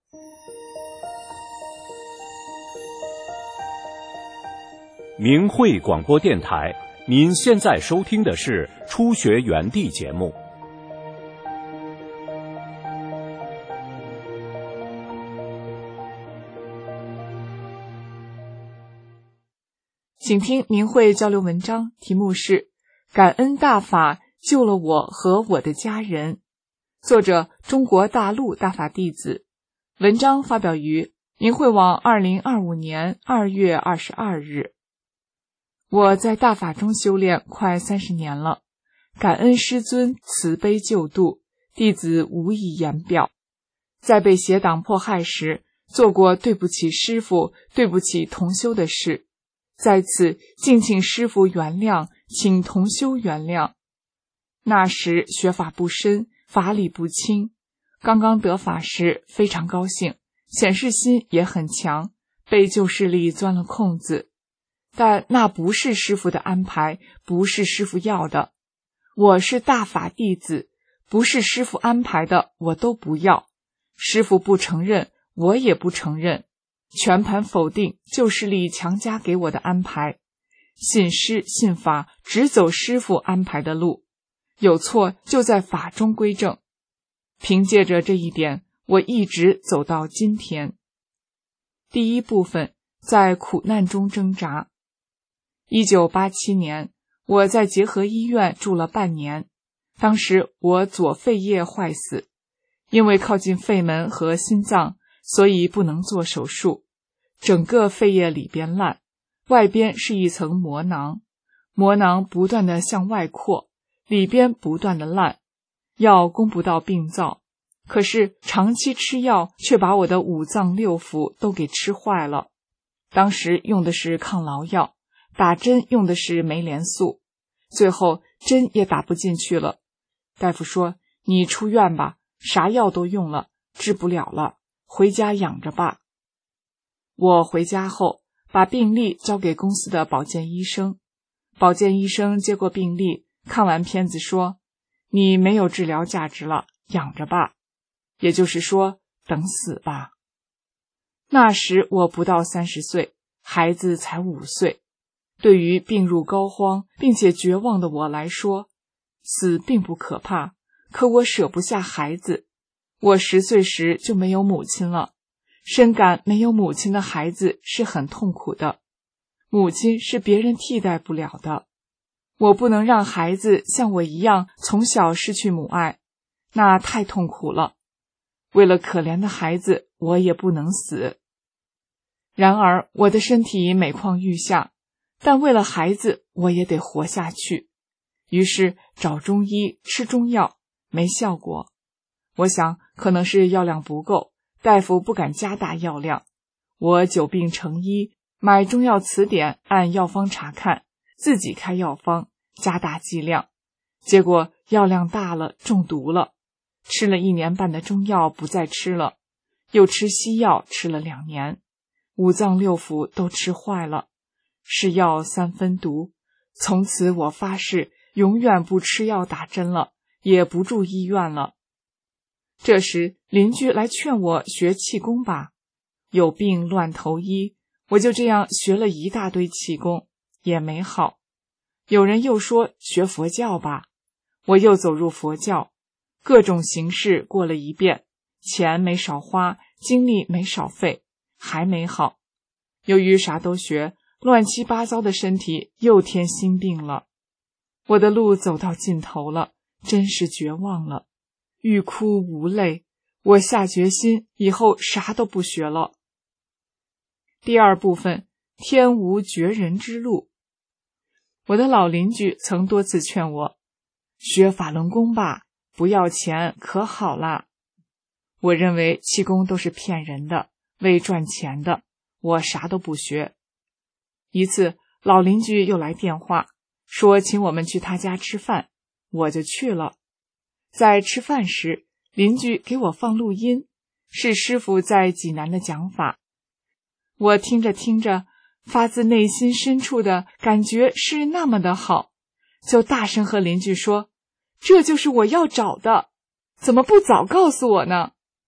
明慧广播电台，您现在收听的是初学园地节目。 请听明慧交流文章，题目是感恩大法救了我和我的家人，作者中国大陆大法弟子，文章发表于明慧网2025年2月22日。我在大法中修炼快30年了，感恩师尊慈悲救度，弟子无以言表。在被邪党迫害时，做过对不起师父、对不起同修的事，在此敬请师父原谅，请同修原谅。那时学法不深，法理不清，刚刚得法时非常高兴，显示心也很强，被旧势力钻了空子。但那不是师父的安排，不是师父要的。我是大法弟子，不是师父安排的我都不要。师父不承认，我也不承认，全盘否定旧势力强加给我的安排。信师信法，只走师父安排的路，有错就在法中归正。凭借着这一点，我一直走到今天。第一部分，在苦难中挣扎。1987年，我在结合医院住了半年。当时我左肺叶坏死，因为靠近肺门和心脏，所以不能做手术。整个肺叶里边烂，外边是一层膜囊，膜囊不断地向外扩，里边不断地烂，药攻不到病灶。可是长期吃药却把我的五脏六腑都给吃坏了。当时用的是抗痨药，打针用的是酶连素，最后针也打不进去了。大夫说，你出院吧，啥药都用了，治不了了，回家养着吧。我回家后，把病历交给公司的保健医生。保健医生接过病历，看完片子说，你没有治疗价值了，养着吧。也就是说，等死吧。那时我不到30岁，孩子才5岁。对于病入膏肓并且绝望的我来说，死并不可怕，可我舍不下孩子。我10岁时就没有母亲了，深感没有母亲的孩子是很痛苦的。母亲是别人替代不了的，我不能让孩子像我一样从小失去母爱，那太痛苦了。为了可怜的孩子，我也不能死。然而我的身体每况愈下，但为了孩子，我也得活下去。于是找中医，吃中药，没效果。我想可能是药量不够，大夫不敢加大药量。我久病成医，买中药词典，按药方查看，自己开药方，加大剂量。结果药量大了，中毒了。吃了1年半的中药不再吃了，又吃西药吃了2年，五脏六腑都吃坏了。是药3分毒，从此我发誓永远不吃药打针了，也不住医院了。这时邻居来劝我学气功吧，有病乱投医，我就这样学了一大堆气功，也没好。有人又说学佛教吧，我又走入佛教，各种形式过了一遍，钱没少花，精力没少费，还没好。由于啥都学，乱七八糟的身体又添新病了。我的路走到尽头了，真是绝望了，欲哭无泪。我下决心以后啥都不学了。第二部分，天无绝人之路。我的老邻居曾多次劝我，学法轮功吧，不要钱可好啦。我认为气功都是骗人的，为赚钱的，我啥都不学。一次老邻居又来电话，说请我们去他家吃饭，我就去了。在吃饭时，邻居给我放录音，是师父在济南的讲法。我听着听着，发自内心深处的感觉是那么的好，就大声和邻居说，这就是我要找的，怎么不早告诉我呢？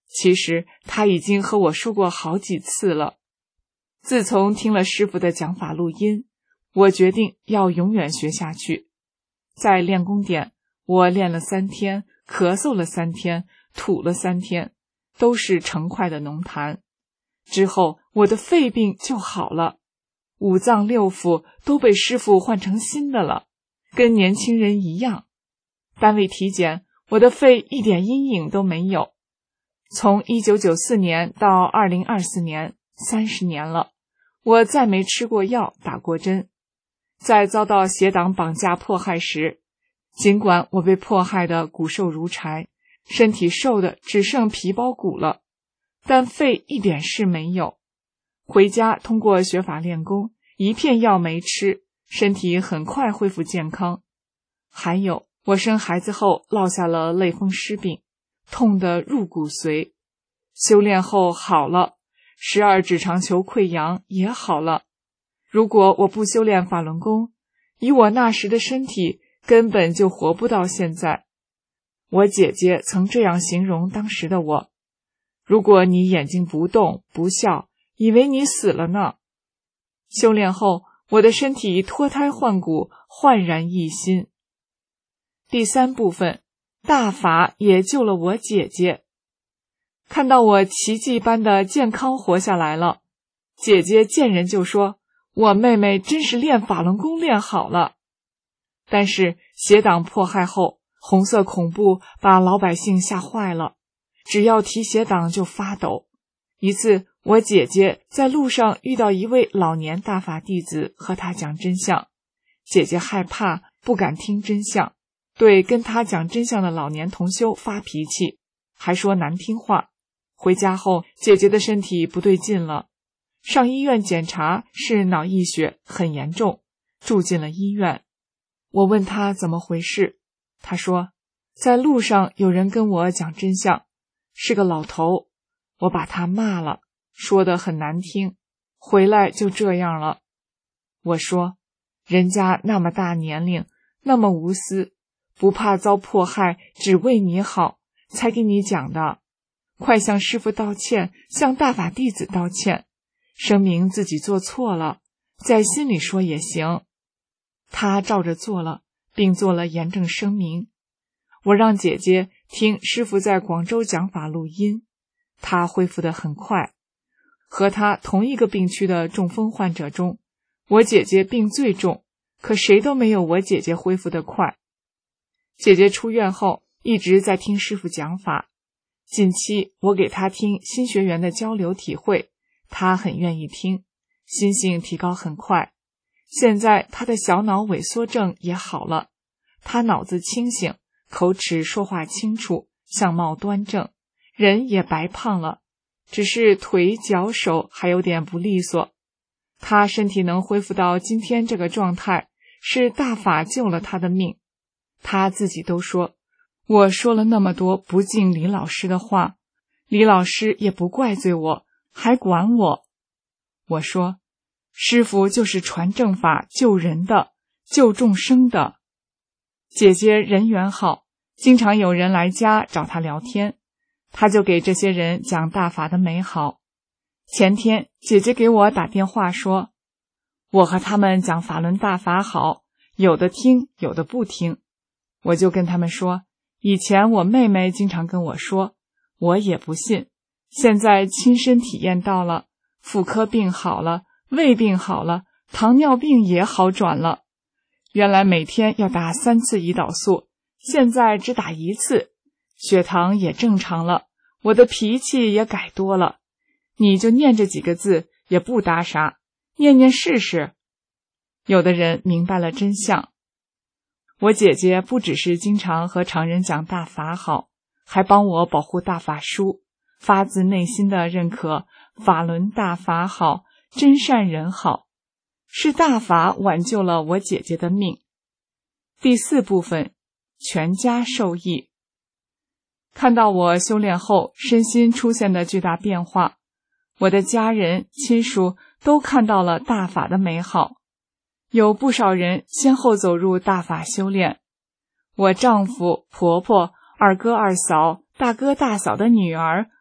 其实他已经和我说过好几次了。自从听了师父的讲法录音，我决定要永远学下去。在练功点，我练了3天，咳嗽了3天，吐了3天，都是成块的浓痰。之后我的肺病就好了，5脏6腑都被师父换成新的了，跟年轻人一样。单位体检，我的肺一点阴影都没有。从1994年到2024年，30年了，我再没吃过药，打过针。在遭到邪党绑架迫害时，尽管我被迫害得骨瘦如柴，身体瘦的只剩皮包骨了，但肺一点事没有。回家通过学法练功，一片药没吃，身体很快恢复健康。还有，我生孩子后落下了类风湿病，痛得入骨髓，修炼后好了，12指肠球溃疡也好了。如果我不修炼法轮功，以我那时的身体根本就活不到现在。我姐姐曾这样形容当时的我：如果你眼睛不动不笑，以为你死了呢。修炼后，我的身体脱胎换骨，焕然一新。第3部分，大法也救了我姐姐。看到我奇迹般的健康活下来了，姐姐见人就说，我妹妹真是练法轮功练好了。但是邪党迫害后，红色恐怖把老百姓吓坏了，只要提邪党就发抖。一次，我姐姐在路上遇到一位老年大法弟子，和他讲真相。姐姐害怕，不敢听真相，对跟他讲真相的老年同修发脾气，还说难听话。回家后，姐姐的身体不对劲了，上医院检查是脑溢血，很严重，住进了医院。我问他怎么回事，他说在路上有人跟我讲真相，是个老头，我把他骂了，说得很难听，回来就这样了。我说人家那么大年龄，那么无私，不怕遭迫害，只为你好，才给你讲的。快向师父道歉，向大法弟子道歉，声明自己做错了，在心里说也行。他照着做了，并做了严正声明。我让姐姐听师父在广州讲法录音，她恢复得很快。和她同一个病区的中风患者中，我姐姐病最重，可谁都没有我姐姐恢复得快。姐姐出院后一直在听师父讲法，近期我给她听新学员的交流体会，她很愿意听，心性提高很快。现在她的小脑萎缩症也好了，她脑子清醒，口齿说话清楚，相貌端正，人也白胖了，只是腿脚手还有点不利索。她身体能恢复到今天这个状态，是大法救了她的命。她自己都说，我说了那么多不敬李老师的话，李老师也不怪罪我，还管我。我说师父就是传正法救人的，救众生的。姐姐人缘好，经常有人来家找她聊天，她就给这些人讲大法的美好。前天姐姐给我打电话说，我和他们讲法轮大法好，有的听，有的不听。我就跟他们说，以前我妹妹经常跟我说，我也不信，现在亲身体验到了，妇科病好了，胃病好了，糖尿病也好转了。原来每天要打3次胰岛素，现在只打1次，血糖也正常了，我的脾气也改多了。你就念这几个字，也不搭啥，念念试试。有的人明白了真相。我姐姐不只是经常和常人讲大法好，还帮我保护大法书，发自内心的认可法轮大法好，真善人好，是大法挽救了我姐姐的命。第4部分，全家受益。看到我修炼后身心出现的巨大变化，我的家人亲属都看到了大法的美好，有不少人先后走入大法修炼。我丈夫、婆婆、二哥二嫂、大哥大嫂的女儿、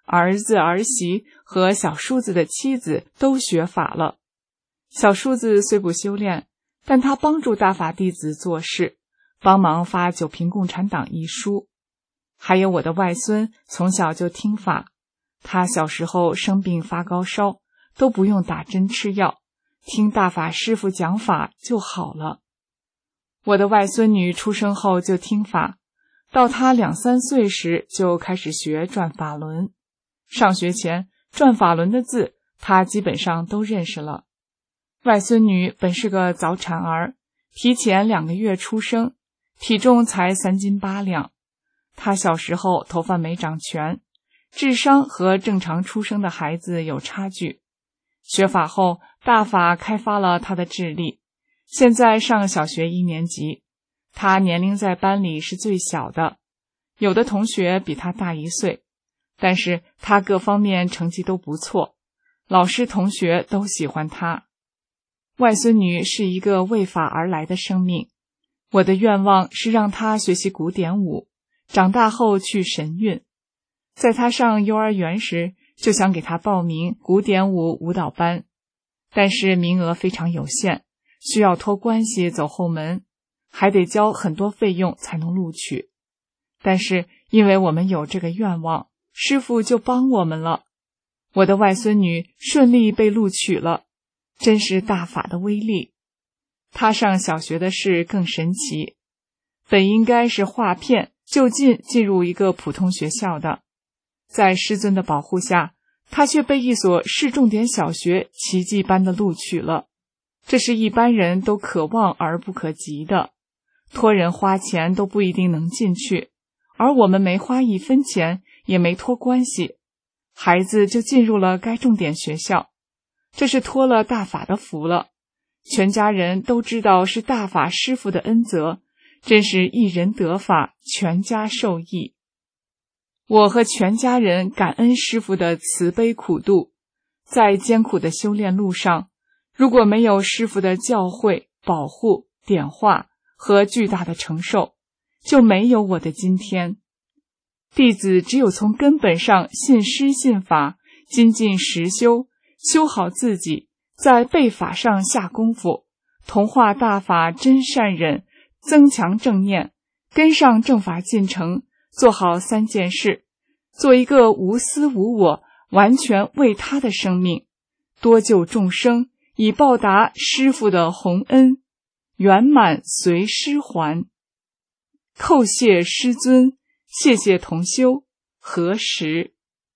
儿子、儿媳和小叔子的妻子都学法了。小叔子虽不修炼，但他帮助大法弟子做事，帮忙发《九平共产党》一书。还有我的外孙从小就听法，他小时候生病发高烧，都不用打针吃药，听大法师父讲法就好了。我的外孙女出生后就听法，到她2、3岁时就开始学转法轮。上学前，转法轮的字她基本上都认识了。外孙女本是个早产儿，提前2个月出生，体重才3斤8两。她小时候头发没长全，智商和正常出生的孩子有差距。学法后，大法开发了她的智力，现在上小学1年级。她年龄在班里是最小的，有的同学比她大1岁，但是她各方面成绩都不错，老师同学都喜欢她。外孙女是一个为法而来的生命，我的愿望是让她学习古典舞，长大后去神韵。在她上幼儿园时，就想给她报名古典舞舞蹈班，但是名额非常有限，需要托关系走后门，还得交很多费用才能录取。但是因为我们有这个愿望，师父就帮我们了。我的外孙女顺利被录取了，真是大法的威力。她上小学的事更神奇，本应该是划片就近进入一个普通学校的，在师尊的保护下，她却被一所市重点小学奇迹般的录取了。这是一般人都可望而不可及的，托人花钱都不一定能进去，而我们没花1分钱，也没托关系，孩子就进入了该重点学校。这是托了大法的福了，全家人都知道是大法师父的恩泽，真是一人得法，全家受益。我和全家人感恩师父的慈悲苦度，在艰苦的修炼路上，如果没有师父的教诲、保护、点化和巨大的承受，就没有我的今天。弟子只有从根本上信师信法，精进实修，修好自己，在背法上下功夫，同化大法真善忍，增强正念，跟上正法进程，做好3件事，做一个无私无我、完全为他的生命，多救众生，以报答师父的洪恩，圆满随师还。叩谢师尊，谢谢同修，何时？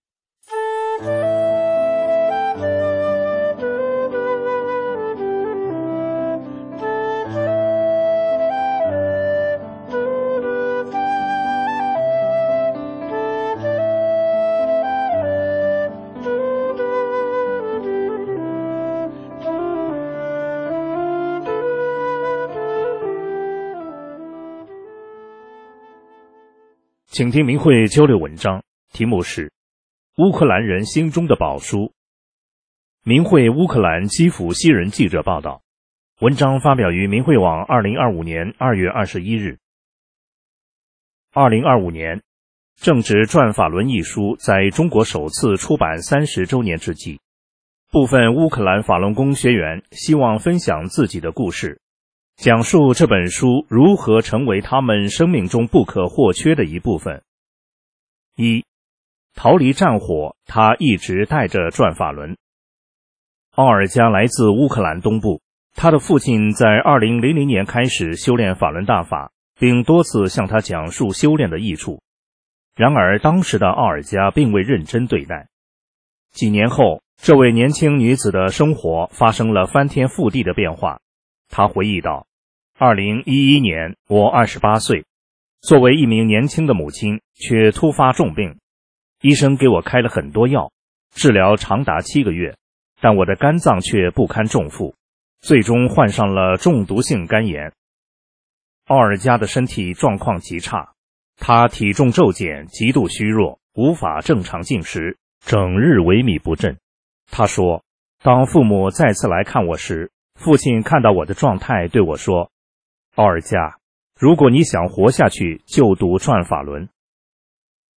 请听明慧交流文章，题目是乌克兰人心中的宝书。明慧乌克兰基辅西人记者报道，文章发表于明慧网2025年2月21日。2025年，正值《转法轮》一书在中国首次出版30周年之际，部分乌克兰法轮功学员希望分享自己的故事，讲述这本书如何成为他们生命中不可或缺的一部分。1. 逃离战火，他一直带着转法轮。奥尔加来自乌克兰东部，他的父亲在2000年开始修炼法轮大法，并多次向他讲述修炼的益处。然而当时的奥尔加并未认真对待。几年后，这位年轻女子的生活发生了翻天覆地的变化。她回忆道，2011年我28岁，作为一名年轻的母亲，却突发重病。医生给我开了很多药，治疗长达7个月，但我的肝脏却不堪重负，最终患上了中毒性肝炎。奥尔加的身体状况极差，他体重骤减，极度虚弱，无法正常进食，整日萎靡不振。他说，当父母再次来看我时，父亲看到我的状态对我说，奥尔加，如果你想活下去，就读转法轮。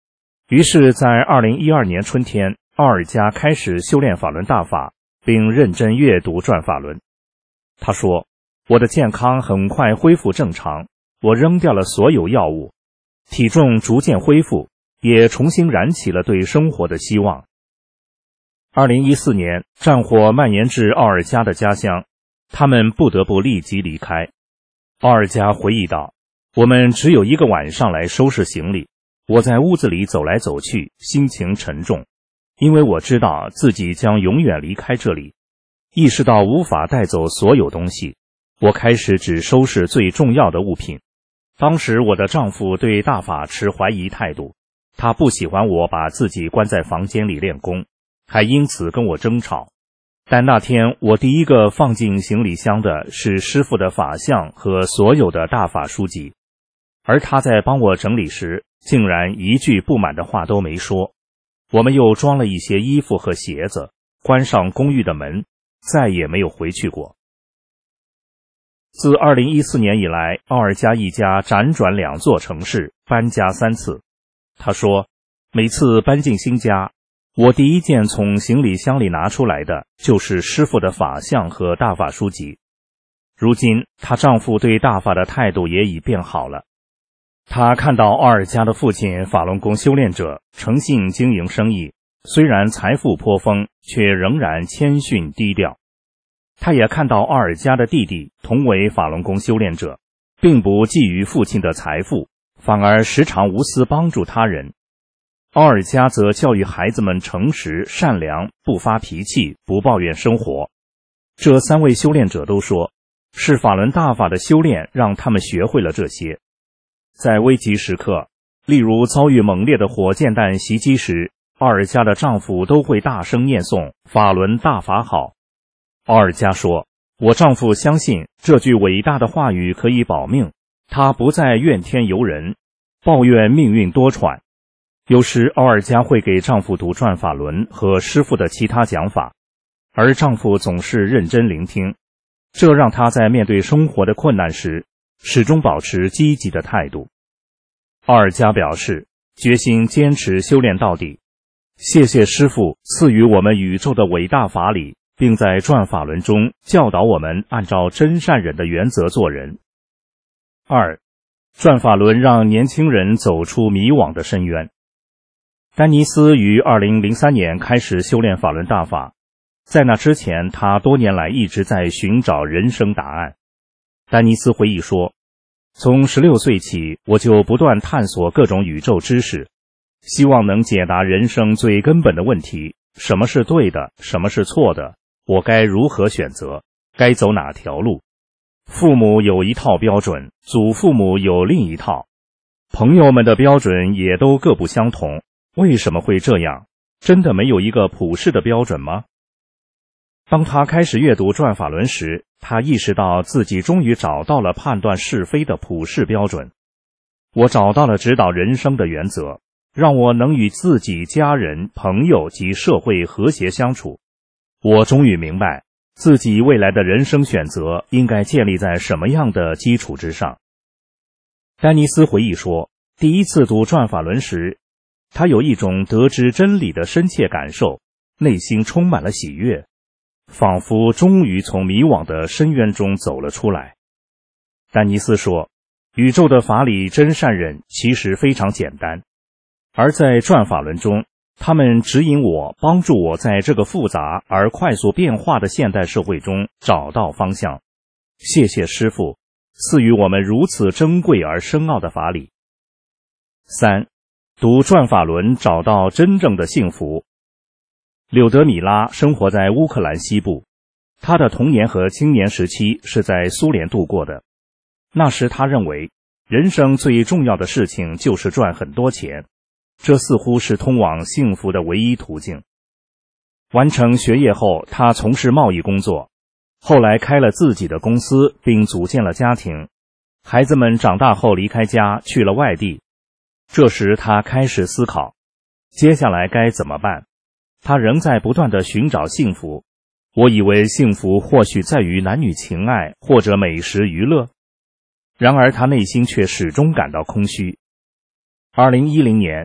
于是在2012年春天，奥尔加开始修炼法轮大法，并认真阅读转法轮。他说，我的健康很快恢复正常，我扔掉了所有药物，体重逐渐恢复，也重新燃起了对生活的希望。2014年，战火蔓延至奥尔加的家乡，他们不得不立即离开。奥尔加回忆道，我们只有1个晚上来收拾行李，我在屋子里走来走去，心情沉重，因为我知道自己将永远离开这里，意识到无法带走所有东西，我开始只收拾最重要的物品。当时我的丈夫对大法持怀疑态度，他不喜欢我把自己关在房间里练功，还因此跟我争吵。但那天我第一个放进行李箱的是师父的法相和所有的大法书籍，而他在帮我整理时，竟然一句不满的话都没说。我们又装了一些衣服和鞋子，关上公寓的门，再也没有回去过。自2014年以来，奥尔加一家辗转2座城市，搬家3次。他说，每次搬进新家，我第一件从行李箱里拿出来的就是师父的法相和大法书籍。如今她丈夫对大法的态度也已变好了。他看到奥尔加的父亲法轮功修炼者诚信经营生意，虽然财富颇丰，却仍然谦逊低调。他也看到奥尔加的弟弟同为法轮功修炼者，并不觊觎父亲的财富，反而时常无私帮助他人。奥尔加则教育孩子们诚实、善良，不发脾气，不抱怨生活。这3位修炼者都说，是法轮大法的修炼让他们学会了这些。在危急时刻，例如遭遇猛烈的火箭弹袭击时，奥尔加的丈夫都会大声念诵法轮大法好。奥尔加说，我丈夫相信这句伟大的话语可以保命，他不再怨天尤人，抱怨命运多舛。有时奥尔加会给丈夫读转法轮和师父的其他讲法，而丈夫总是认真聆听，这让他在面对生活的困难时始终保持积极的态度。奥尔加表示，决心坚持修炼到底。谢谢师父赐予我们宇宙的伟大法理，并在转法轮中教导我们按照真善忍的原则做人。2. 转法轮让年轻人走出迷惘的深渊。丹尼斯于2003年开始修炼法轮大法，在那之前，他多年来一直在寻找人生答案。丹尼斯回忆说，从16岁起，我就不断探索各种宇宙知识，希望能解答人生最根本的问题，什么是对的，什么是错的，我该如何选择，该走哪条路。父母有一套标准，祖父母有另一套，朋友们的标准也都各不相同，为什么会这样？真的没有一个普世的标准吗？当他开始阅读转法轮时，他意识到自己终于找到了判断是非的普世标准。我找到了指导人生的原则，让我能与自己、家人、朋友及社会和谐相处。我终于明白自己未来的人生选择应该建立在什么样的基础之上。丹尼斯回忆说，第一次读转法轮时，他有一种得知真理的深切感受，内心充满了喜悦，仿佛终于从迷惘的深渊中走了出来。丹尼斯说，宇宙的法理真善忍其实非常简单，而在转法轮中，他们指引我，帮助我在这个复杂而快速变化的现代社会中找到方向。谢谢师父赐予我们如此珍贵而深奥的法理。3. 读转法轮找到真正的幸福。柳德米拉生活在乌克兰西部，他的童年和青年时期是在苏联度过的。那时他认为，人生最重要的事情就是赚很多钱，这似乎是通往幸福的唯一途径。完成学业后，他从事贸易工作，后来开了自己的公司，并组建了家庭。孩子们长大后离开家，去了外地。这时他开始思考，接下来该怎么办？他仍在不断地寻找幸福。我以为幸福或许在于男女情爱或者美食娱乐，然而他内心却始终感到空虚。2010年，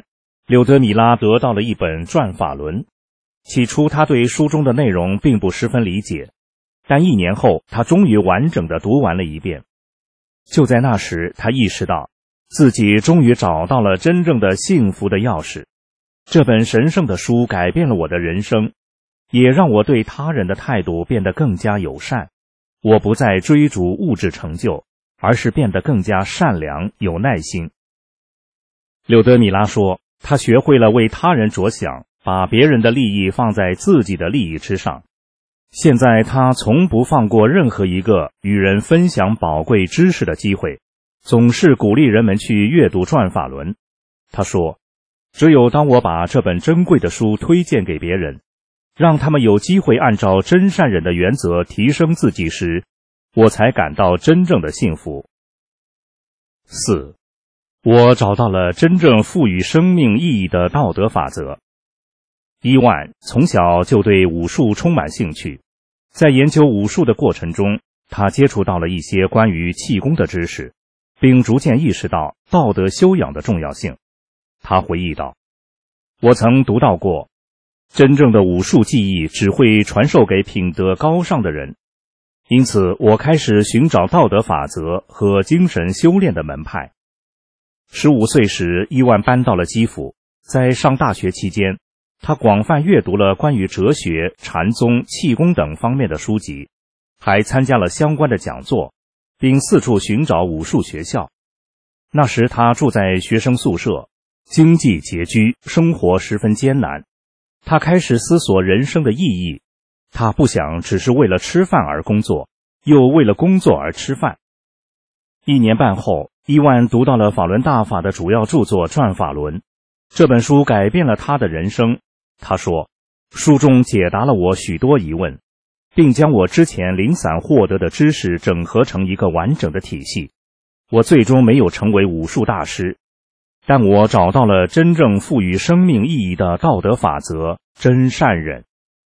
柳德米拉得到了一本转法轮。起初他对书中的内容并不十分理解，但1年后他终于完整的读完了一遍。就在那时，他意识到自己终于找到了真正的幸福的钥匙。这本神圣的书改变了我的人生，也让我对他人的态度变得更加友善。我不再追逐物质成就，而是变得更加善良有耐心。柳德米拉说，他学会了为他人着想，把别人的利益放在自己的利益之上。现在他从不放过任何一个与人分享宝贵知识的机会，总是鼓励人们去阅读转法轮。他说，只有当我把这本珍贵的书推荐给别人，让他们有机会按照真善忍的原则提升自己时，我才感到真正的幸福。4. 我找到了真正赋予生命意义的道德法则。伊万从小就对武术充满兴趣，在研究武术的过程中，他接触到了一些关于气功的知识，并逐渐意识到道德修养的重要性。他回忆道，我曾读到过，真正的武术技艺只会传授给品德高尚的人，因此我开始寻找道德法则和精神修炼的门派。15岁时，伊万搬到了基辅，在上大学期间，他广泛阅读了关于哲学、禅宗、气功等方面的书籍，还参加了相关的讲座，并四处寻找武术学校。那时他住在学生宿舍，经济拮据，生活十分艰难。他开始思索人生的意义，他不想只是为了吃饭而工作，又为了工作而吃饭。1年半后，伊万读到了法轮大法的主要著作《转法轮》，这本书改变了他的人生。他说，书中解答了我许多疑问，并将我之前零散获得的知识整合成一个完整的体系。我最终没有成为武术大师，但我找到了真正赋予生命意义的道德法则——真善忍。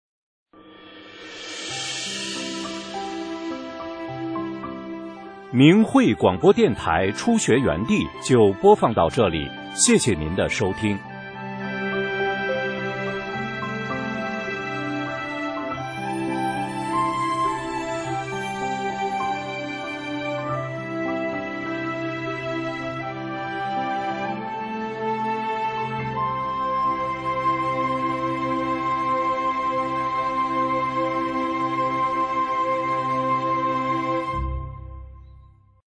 明慧广播电台初学园地就播放到这里，谢谢您的收听。